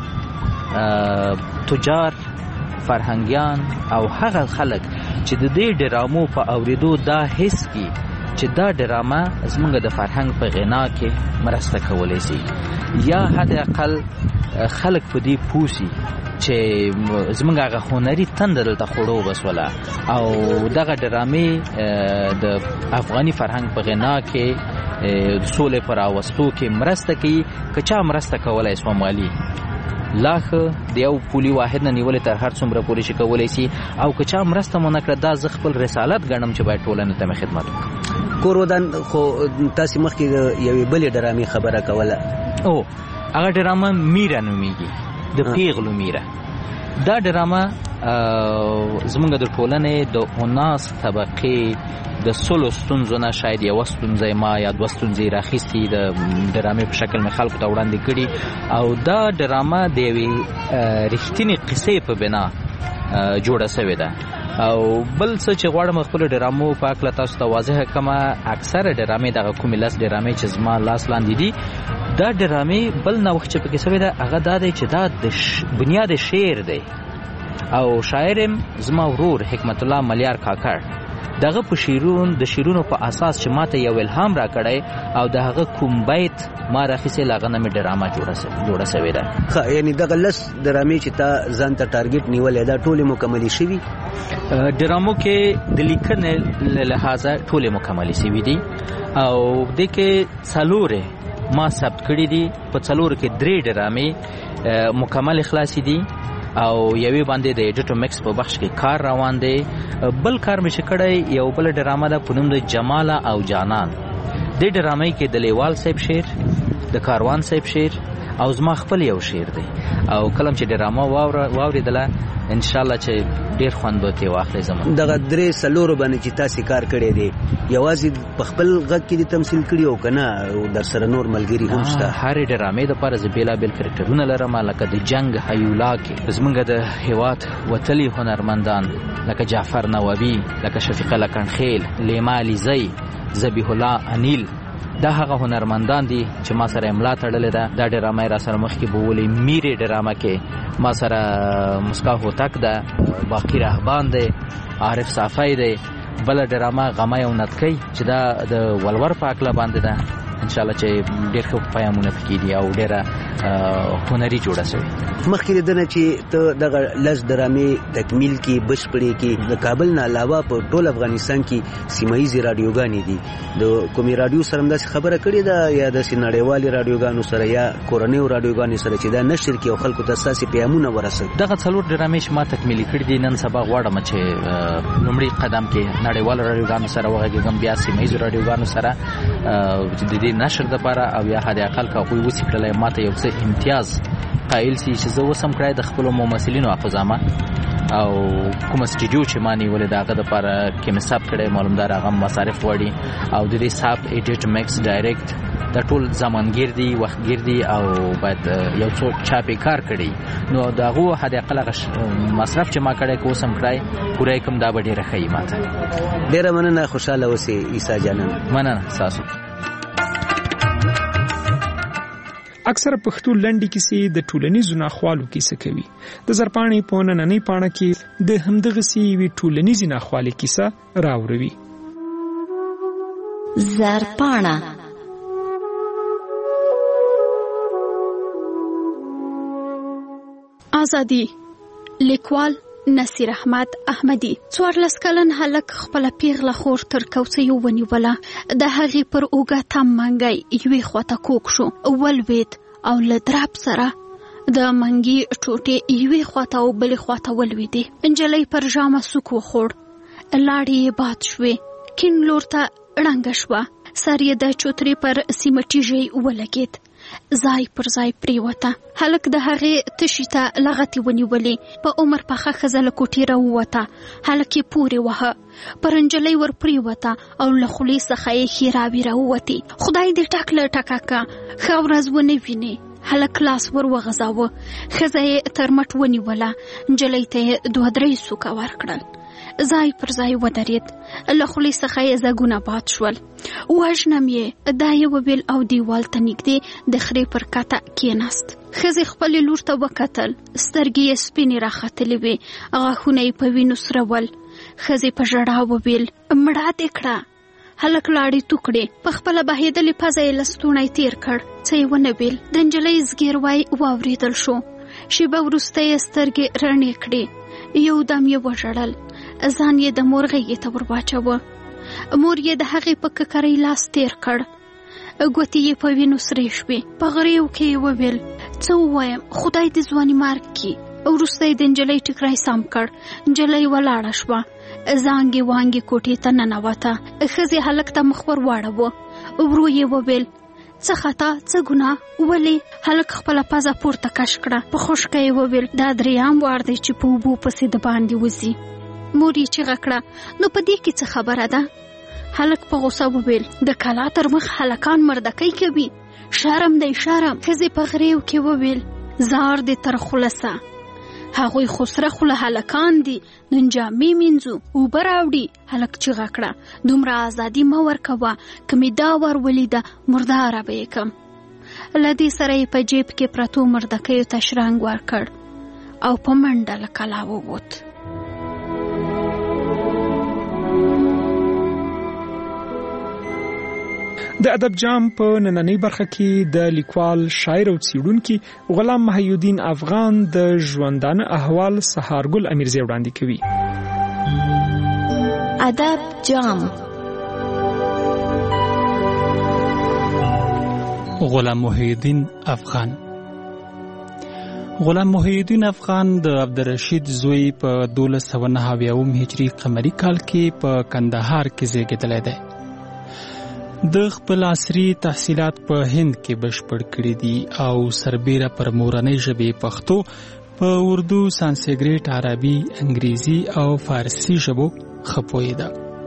تجار، فرهنګیان او هغه خلک چې د دې ډرامو په اورېدو دا حس کي چې دا ډرامه زمونږ د فرهنګ په غنا کې مرسته کولی شي یا حد اقل خلک په دې پوسي چې زمونږ هغه هنري تنده دلته خړو بسوله او دغه ډرامې د افغاني فرهنګ په غنا کې د سولې پر راوستو کې مرسته کوي. که چا مرسته کولی شوه مالي لا ښه د یو پولي واحد نه نیولې تر هر څومره پورې شي کولی شي، او که چا مرسته مو نه کړه دا زه خپل رسالت ګڼم چې باید ټولنې ته مې خدمت وکړم. کور ودان خو تاسې مخکې یوې بلې ډرامې خبره کوله. او هغه ډرامه میره نومیږي، د پیغلو میره. دا ډرامه زمونږ د ټولنې د 19 طبقې د 100 ستونزو نه شاید یوه ستونزه ما یا دوه ستونزې راخیستي د ډرامې په شکل مې خلکو ته وړاندې کړي او دا ډرامه د یوې رښتینې قصې په بنا جوړه سوې ده او بل څه چې غواړم خپل ډرامو په اړه تاسو ته واضح کما اکثر ډرامې دغه کومې لاس ډرامې چې زما لاس لاندې دي دا ډرامې بل نو وخت چې پکې سوي دا هغه د چې دا د بنیاد شعر دی او شاعرم زما ورور حکمت الله ملیار کاکړ دغه په شیرونو په اساس چې ماته یو الهام را کړی او دغه کوم بیت ما راخیسه لاغه مې ډرامه جوړه شوې ده. یعنی دغه لس ډرامې چې تا ځان ته ټارګټ نیولې دا ټوله مکمل شوي ډرامو کې د لیکنې له لحاظه ټوله مکمل شوي دي او د کې څلورې ما ثبت کړې دي په څلور کې 3 ډرامې مکمل خلاصې دي او یوې باندې د ایډیټو مکس په بخش کې کار روان دی. بل کار مې شکړی یو بل ډرامه ده په نوم د جماله او جانان. د ډرامې کې د لیوال صاحب شعر د کاروان صاحب شعر او زما خپل یو شعر دی او کلم چې ډرامه واوریدله ان شاء الله چې ډیر خوند به کې واخلې زموږ دغه 3 باندې چې تاسو کار کړی دی یوازې په خپل غږ کې تمثيل کړی او کنه در سره نور ملګری هم شته؟ هر ډرامې د پاره زبیلا بیل کریکټرونه لرم لکه د جنگ هیولا کې زمونږ د هیواد وتلی هنرمندان لکه جعفر نوابی لکه شفیقه لکنخیل لیما علیزی ذبیح الله انیل دا هغه هنرمندان دي چې ما سره املا تړلې ده. دا ډرامه را سره مخ کې بولې میری ډرامه کې ما سره مسکا هوتک ده باقی رهبان ده عارف صافی ده بل ډرامه غمه او نتکی چې دا د ولور په اکلا باندې ده ان شاء الله چې ډېر ښه پیغامونه پکې دي او ډېره هنري جوړه شوی. مخکې دنه چې ته دغه لس ډرامې تکمیل کې بشپړې کې د کابل نه علاوه په ټول افغانستان کې سیمایي رادیوګانې دي د کومي رادیو سره هم خبره کړې ده یا د نړیوالي رادیوګانو سره یا کورنیو رادیوګانو سره چې دا نشر کې او خلکو ته اساسي پیغامونه ورسوي؟ دغه څلور ډرامې چې ما تکمیل کړې دي نن سبا غواړم چې لومړی قدم کې نړیوالو رادیوګانو سره وغږیږم بیا سیمایي رادیوګانو سره د نشر د لپاره او یا حد اقل کا کوئی وسی کړلای ماته یو څه امتیاز قائل سي چې زه وسم کړای د خپل ممثلینو اخزامه او کوم سټډیو چې مانی ولې داغه د لپاره کې مصاب کړای معلومدار هغه مصارف وړي او د دې صاحب ایډیټ مکس ډایرکټ د ټول زمانګردي وختګردي او بعد یو څو چاپی کار کړی نو داغه حد اقل مصرف چې ما کړای کو سم کړای پوره کوم دا به ډیره خی ماته. ډیره مننه خوشاله اوسئ عیسی جانان. مننه تاسو. اکثره پښتو لنډي کیسې د ټولنیزو ناخوالو کیسه کوي. د زرپاڼې په نننۍ پاڼه کې د همدغه سیوی ټولنیزي ناخوالي کیسه راوړوي. زرپاڼه ازادي لیکوال نصیر احمد احمدی 14 کلن هلک خپل پیغله خور تر کوڅې ونیوله. د هغې پر اوږه تم منګی یوې خواته کوږ شو ولوید او له دراب سره د منګي ټوټې یوې خواته او بلې خواته ولویدې. نجلۍ پر ژامه سوک وخوړ لاړې یې باد شوې کیڼ لور ته ړنګه شوه سر یې د چوترې پر سیمټي ژۍ ولګېد ځای پر ځای پریوته. هلک د هغې تشي ته لغتې ونیولې. په عمر پخه ښځه له کوټې راووته. هلک یې پورې وهه پر نجلۍ ور پریوته او له خولې څخه یې ښېراوې راووتې. خدای دې ټک له ټکه کا ښه ورځ ونه وینې. هلک لاس ور وغځاوه. ښځه یې تر مټ ونیوله. نجلۍ ته یې 2-3 سوکه ورکړل. ځای پر ځای ودرېد. له خولې څخه یې زګونه باد شول. وژنم یې دا یې وویل او دیوال ته نږدې د خرې پر کته کېناست. ښځې خپلې لور ته وکتل. سترګې یې سپینې راختلې وې. غاښونه یې په وینو سره ول. ښځې په ژړا وویل مړه دې کړه. هلک لاړې تو کړې. په خپله بهېدلې پزه یې له ستونی تېر کړ. څه یې ونه ویل. د نجلۍ زګیروی واورېدل شو. شېبه وروسته یې سترګې رڼې کړې. یو دم یې وژړل. ځان یې د مور غېږې ته ور واچوه. مور یې د هغې په ککرۍ لاس تېر کړ. ګوتې یې په وینو سرې شوې. په غریو کې یې وویل څه ووایم خدای دې ځواني مارګ کړي. وروسته یې د نجلۍ ټیکری سم کړ. نجلۍ ولاړه شوه. زانګې وانګې کوټې ته ننوته. ښځې هلک ته مخ ور واړوه. ورو یې وویل څه خطا څه ګناه ولې؟ هلک خپله پزه پورته کش کړه. په خوشکه یې وویل دا 3ام وار دی چې په اوبو پسې د باندې وځي. مور یې چیغه کړه نو په دې کې څه خبره ده؟ هلک په غوسه وویل د کلا تر مخ هلکان مردکۍ کوي. شرم دی شرم. ښځې په غریو کې وویل زار دې تر خلصه. هغوی خو سره خوله هلکان دي، نن جامې مینځو، اوبه راوړي. هلک چیغه کړه، دومره ازادي مه ورکوه، که مې دا ور ولیده مرداره به یې کم. له دې سره یې په جیب کې پرتو مردکیو ته شرنګ ورکړ او په منډه له کلا ووت. د ادب جام په نننۍ برخه کې د لیکوال، شاعر او څیړونکي غلام محی الدین افغان د ژوندانه احوال سهارګل امیرزی وړاندې کوي. ادب جام. غلام محی الدین افغان. غلام محی الدین افغان د عبدالرشید زوی په 1299 هجری قمری کال کې په کندهار کې زیږیدلی دی. د خپل عصري تحصیلات په هند کې بشپړ کړي دي او سربیره پر مورنۍ ژبې پښتو، په اردو، سانسکریټ، عربي، انګریزي او فارسي ژبو ښه پوهېده.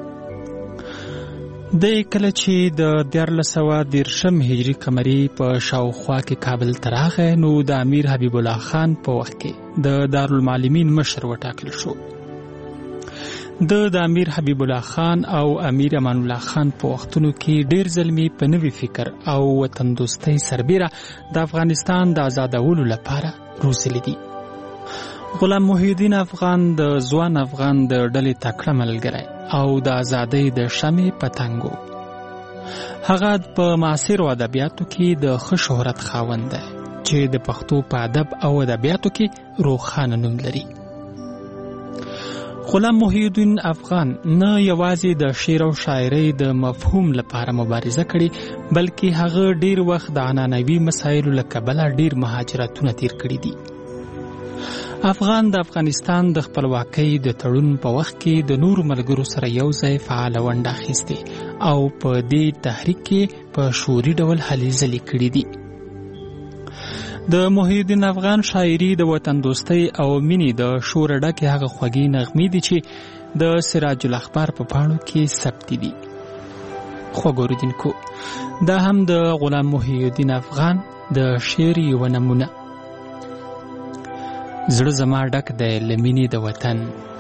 د کله چې د 1413 هجري قمري په شاوخوا کې کابل ته راغی، نو د امیر حبیب الله خان په وخت کې د دارالمعلمین مشر وټاکل شو. د امیر حبیب الله خان او امیر امان الله خان په وختونو کې ډیر ځلمی په نوي فکر او وطن دوستۍ سربیره د افغانستان د آزادولو لپاره روزلي دي. غلام محی الدین افغان د ځوان افغان د ډلې تکړه ملګری او د ازادۍ د شمع پتنګ و. هغه په معاصرو ادبیاتو کې د ښه شهرت خاوند دی چې د پښتو په ادب او ادبیاتو کې روښانه نوم لري. غلام محی الدین افغان نه یوازې د شعر او شاعرۍ د مفهوم لپاره مبارزه کړې، بلکې هغه ډیر وخت د عنعنوي مسایلو له کبله ډیر مهاجرتونه تیر کړي دي. افغان د افغانستان د خپلواکۍ د تړون په وخت کې د نورو ملګرو سره یو ځای فعاله ونډه اخیستې او په دې تحریک کې په شعوري ډول هلې ځلې کړي دي. د محی الدین افغان شاعري د وطن دوستۍ او مینې د شور ډکې هغه خوږې نغمې دي چې د سراج الاخبار په پاڼو کې ثبت دي. خوږ اوریدونکو، دا هم د غلام محی الدین افغان د شعر یوه نمونه. زړه زما ډک دی له مینې د وطن،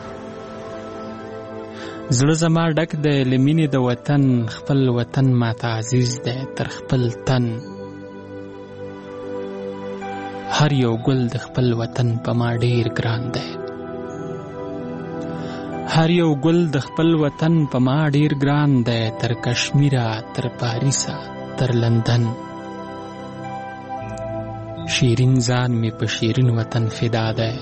زړه زما ډک دی له مینې د وطن، خپل وطن ماته عزیز دی تر خپل تن. هر یو ګل د خپل وطن په ما ډیر ګران دی، هر یو ګل د خپل وطن په ما ډیر ګران دی، تر کشمیره، تر پاریسه، تر لندن. شیرین ځان می په شیرین وطن فدا دی،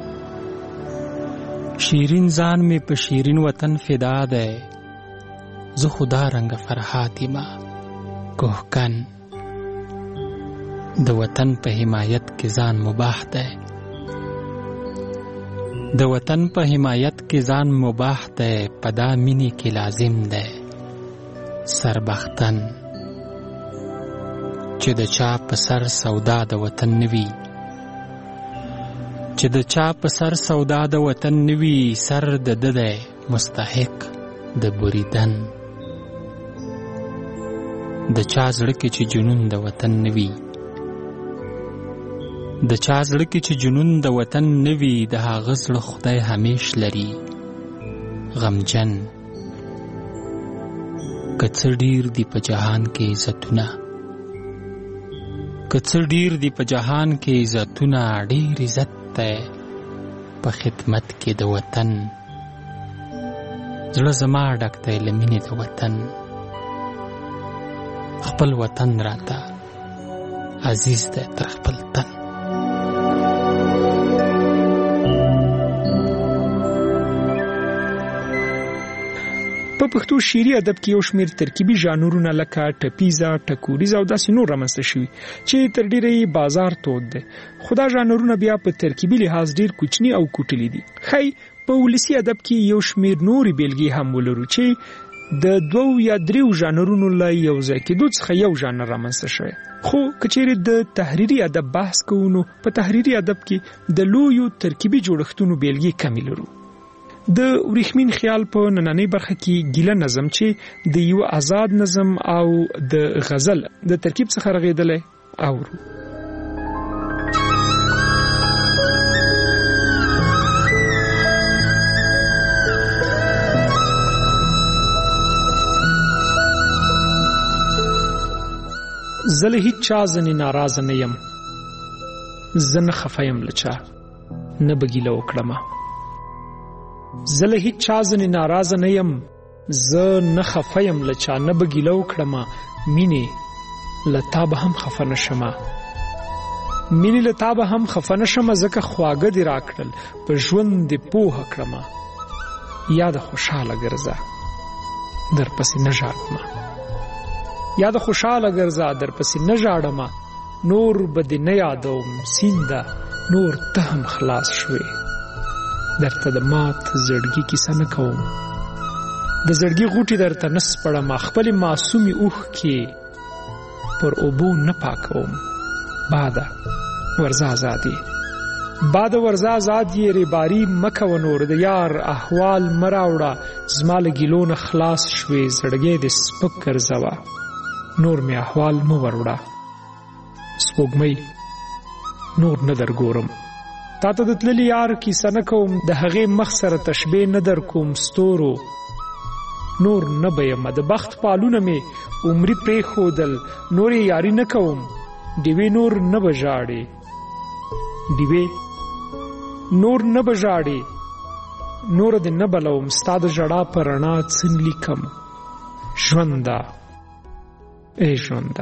شیرین ځان می په شیرین وطن فدا دی. زه خدا رنګ فرحات یما کوهکن، د وطن په حمایت کې ځان مباح دی، د وطن په حمایت کې ځان مباح دی، په دا مینې کې لازم دی سربختن. چې د چا په سر سودا د وطن نوي، چې د چا په سر سودا د وطن نوي، سر د ده دی مستحق د بریدن. د چا زړه کې چې جنون د وطن نوي، د چا زړه کې چې جنون د وطن نوي، د هغه زړه خدای همیش لري غمجن. که څه ډیر دی په جهان کې عزتونه، که څه ډیر دی په جهان کې عزتونه، ډیر عزت دی په خدمت کې د وطن. زړه زما ډک دی له مینې د وطن، خپل وطن راته عزیز دی تر خپل تن. په پښتو شعري ادب کې یو شمېر ترکیبي ژانرونه لکه ټپیزه، ټکوریزه او داسې نور رامنځته شوي چې تر ډیره یې بازار تود دی، خو دا ژانرونه بیا په ترکیبي لحاظ ډیر کوچني او کوټلي دي. ښایي په ولسي ادب کې یو شمېر نورې بیلګې هم ولرو چې د 2 یا 3 ژانرونو له یو ځای کېدو څخه یو ژانر رامنځته شوی. خو که چیرې د تحریري ادب بحث کوو، نو په تحریري ادب کې د لویو ترکیبي جوړښتونو بیلګې کمې لرو. د وریښمین خیال په نننۍ برخه کې ګیله نظم چې د یو آزاد نظم او د غزل د ترکیب څخه رغېدلی اورو. زه له هیڅ چا ځنې ناراضه نه یم، زه نه خفه یم له چا نه به ګیله وکړمه. زه له هیڅ چا ځنې ناراضه نه یم، زه نه خفه یم له چا نه به ګیله وکړمه. مینې له تا به هم خفه نه شمه، مینې له تا به هم خفه نه شمه، ځکه خواږه دې راکړل په ژوند دې پوهه کړمه. یاده خوشحاله ګرځه در پسې نه ژاړمه، یاده خوشحاله ګرځه در پسې نه ژاړمه. نور به دې نه یادوم سینده، نور ته هم خلاص شوې. درته د مات زړګي کیسه نه کوم، د زړګي غوټې درته نه سپړمه. خپلې معصومې اوښکې پر اوبو نه پاکوم. باده ورځه ازادي، باده ورځه ازادي، ریباري مه کوه نور، د یار احوال مه راوړه. زما له ګیلو نه خلاص شوې، زړګی دې سپک ګرځوه، نور مې احوال مه وروړه. سپوږمۍ نور نه درګورم، تا ته د تللي یار کیسه نه کوم، د هغې مخ سره تشبیه نه در کوم. ستورو نور نه به یمه، د بخت پالونه مې عمري پرېښودل، نور یې یاري نه کوم. ډیوې نور نه به ژاړې، ډیوې نور نه به ژاړې، نور دې نه بلوم، ستا د ژړا په رڼا څه لیکم. ژونده ای ژونده.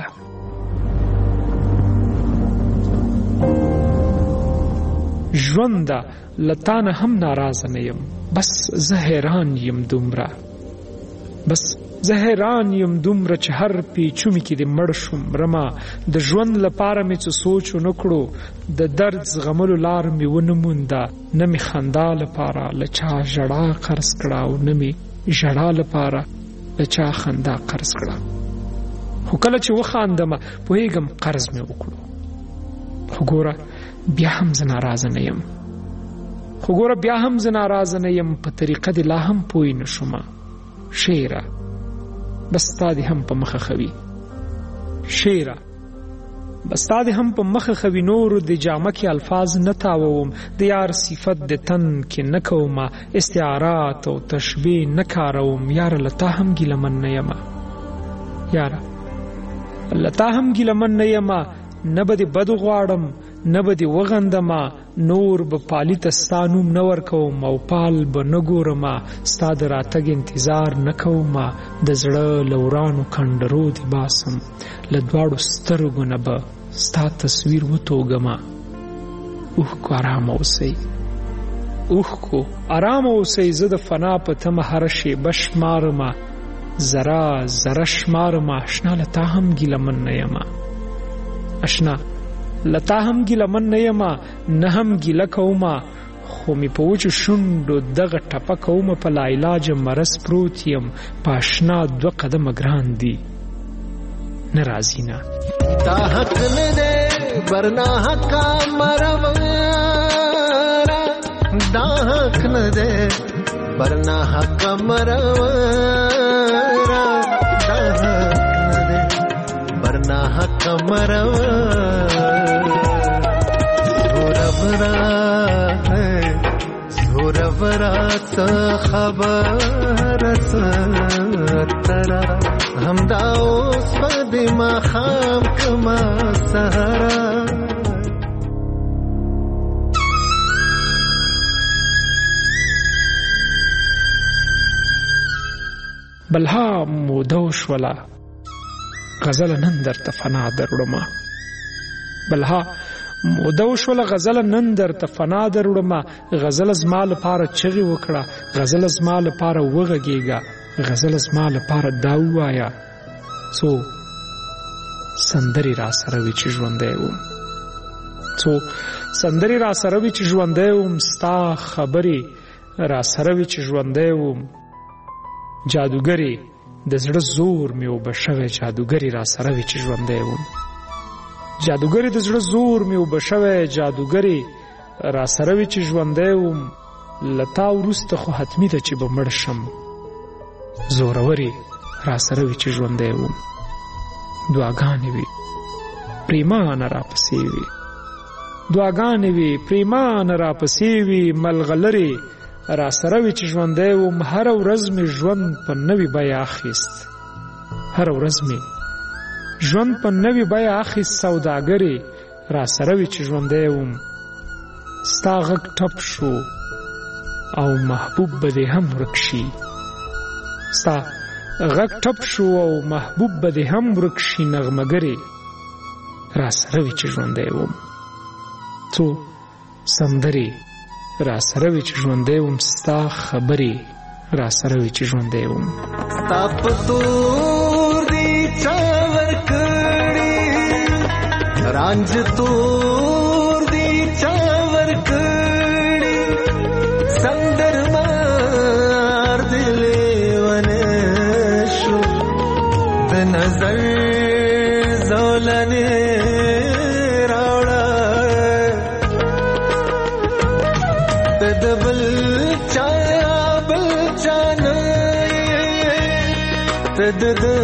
ژونده له تا نه هم ناراضه نه یم، بس زه حیران یم دومره، بس زه حیران یم دومره چې هر پیچومي کې دې مړ شوم رما. د ژوند لپاره مې څه سوچ ونه کړو، د درد زغملو لار مې ونه مونده. نه مې خندا لپاره له چا ژړا قرض کړه، او نه مې ژړا لپاره له چا خندا قرض کړه. خو کله چې وخاندمه پوهېږم قرض مې وکړو. خو ګوره بیا هم زه ناراضه نه یم، خو ګوره بیا هم زه ناراضه نه یم، په طریقه دې لا هم پوی نه شومه. شعره بس تا دې هم په مخه خوي، شعره بس تا دې هم په مخه خوي. نور د جامه کې الفاظ نه تاووم، د یار صفت د تن کې نه کومه، استعارات او تشبیه نه کاروم. یاره له تا هم ګیلمن نه یمه، یاره له تا هم ګیلمن نه یمه. نه به دې بد غواړم، نه به دې وغندمه، نور به پالي ته ستا نوم نه ورکوم، او پال به نه ګورمه. ستا د راتګ انتظار نه کومه، د زړه له ورانو کنډرو دې باسم، له دواړو سترګو نه به ستا تصویر وتوږمه. اوښکو ارامه اوسئ، اوښکو ارامه اوسئ، زه د فنا په تمه هره شیبه شمارمه، ذره ذره شمارمه. اشنا له تا هم ګیلمن نه یمه، اشنا له تا هم ګیلمن نه یمه، نه هم ګیله کومه. خو مې په وچو شونډو دغه ټپه کومه، په لاعلاجه مرض پروت یم، په اشنا 2 قدمه ګران دي نه راځي نه. تا حق نه دی برنا حقا مرورا، دا حق نه دی برنا حقا مرورا، دا حق نه دی برنا حقا مرورا. زورورا څه خبره ستره، همدا اوس به دې ماښام کما سهاره. بلها موده وشوله غزله نن درته فنا دروړمه، بلها موده وشوله غزله نن درته فنا دروړمه. غزله زما لپاره چغې وکړه، غزله زما لپاره وغږېږه، غزله زما لپاره دا ووایه څو سندرې را سره وي چې ژوندی وم، څو سندرې را سره وي چې ژوندی وم، ستا خبرې را سره وي چې ژوندی وم. جادوګرې د زړه زور مې اوبه شوی، جادوګرې را سره وي چې ژوندی وم، جادوګرې د زړه زور مې اوبه شوی، جادوګرې را سره وي چې ژوندی وم. له تا وروسته خو حتمي ده چې به مړ شم، زورورې را سره وي چې ژوندی وم. دعاګانې وي پریمانه را پسې وي، دعاګانې وي پریمانه را پسې وي. ملغلرې را سره وي چې ژوندی وم. هره ورځ مې ژوند په نوې بیه اخیست، هره ورځ مې ژوند په نوې بیه اخیست سوداګرې را سره وي چې ژوندی وم ستا غږ ټپ شو او محبوب به دې هم ورک شي ستا غږ ټپ شو او محبوب به دې هم ورک شي نغمهګرې را سره وي چې ژوندی وم څو سندرې را سره وي چې ژوندی وم ستا خبرې را سره وي چې ژوندی وم ستا په تور دي چا ورکړي رانج تور دي چا ورکړي سندر مار دل ونه شو د نظر زولنه راوړه د بل چا بل چا نه د